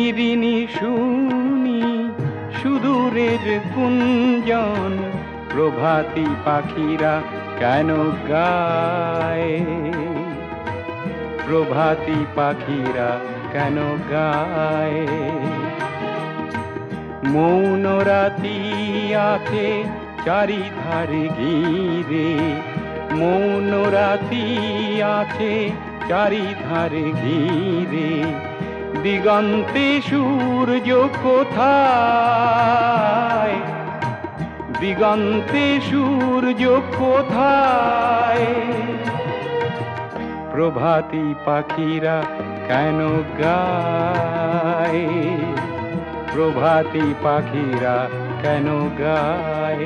নিরিনি শুনি সুদূরের কুঞ্জন, প্রভাতী পাখিরা কেন গায়, প্রভাতী পাখিরা কেন গায়। মৌন রাতি আছে চারিধারে ঘিরে, মৌন রাতি আছে চারিধারে ঘিরে, দিগন্তে সূর্য কোথায়, দিগন্তে সূর্য কোথায়। প্রভাতী পাখিরা কেন গায়, প্রভাতী পাখিরা কেন গায়।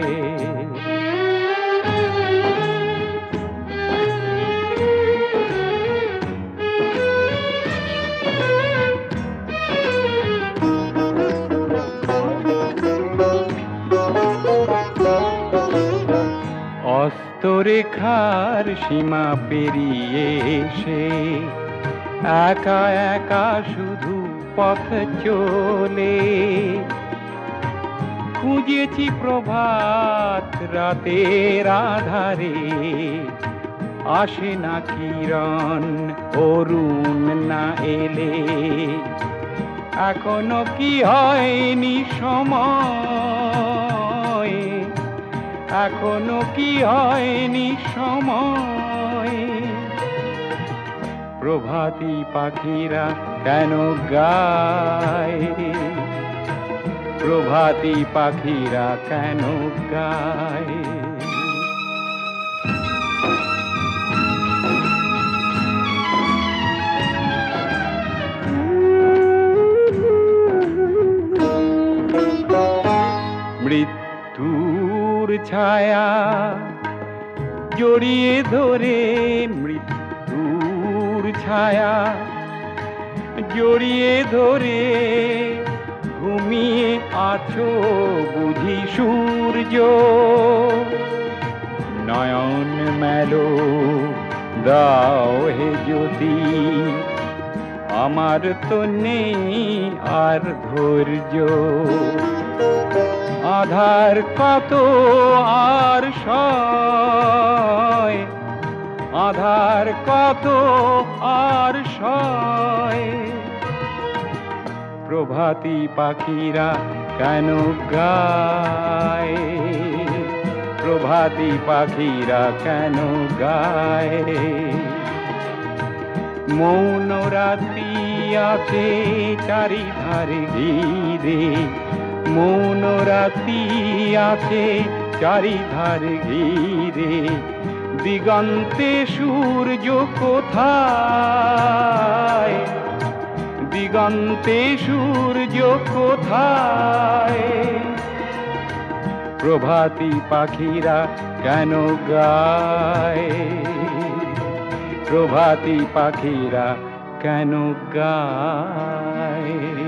অস্তরেখার সীমা পেরিয়ে এসে একা একা শুধু পথ চলে, খুঁজেছি প্রভাত রাতের আধারে, আসে না কিরণ অরুণ না এলে। এখনো কি হয়নি সময়, এখনো কি হয়নি সময়। প্রভাতী পাখিরা কেন গায়, প্রভাতী পাখিরা কেন গায়। মৃত্যুর ছায়া জড়িয়ে ধরে, মৃত্যুর ছায়া জড়িয়ে ধরে, ঘুমিয়ে আছো বুঝি সূর্য। নয়ন মেলো দাও হে জ্যোতি, আমার তো নেই আর ধৈর্য। আধার কত আর সয়, আধার কত আর সয়। প্রভাতী পাখিরা কেন গায়, প্রভাতী পাখিরা কেন গায়। মৌন রাতি আছে চারিধারে ঘিরে, মৌন রাতি আছে চারিধারে ঘিরে, দিগন্তে সূর্য কোথায়, দিগন্তে সূর্য কোথায়। প্রভাতী পাখিরা কেন গায়, প্রভাতী পাখিরা কেন গায়।